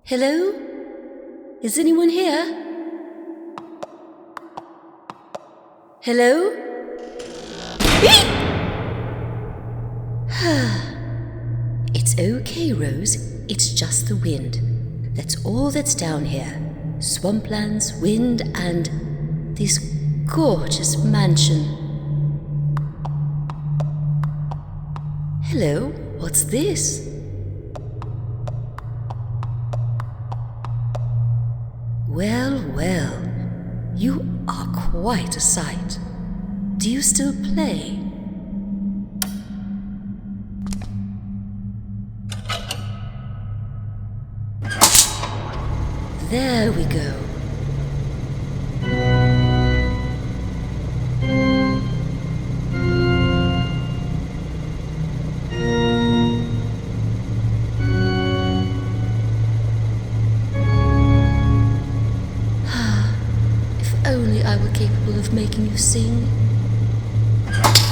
Hello? Is anyone here? Hello? It's okay, Rose. It's just the wind. That's all that's down here. Swamplands, wind, and this gorgeous mansion. Hello, what's this? Well, well, you are quite a sight. Do you still play? There we go. If only I were capable of making you sing.